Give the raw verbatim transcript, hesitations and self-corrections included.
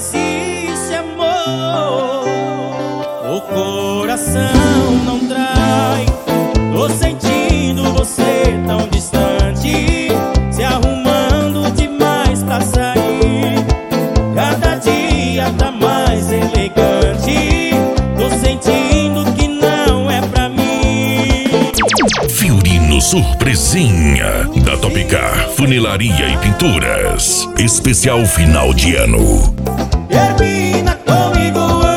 existe amor. O coração não trai. Tô sentindo você tão distante, se arrumando demais pra sair. Cada dia tá mais elegante. Tô sentindo que não é pra mim. Fiorino Surpresinha da Topcar Funilaria e Pinturas. Especial final de ano. Termina comigo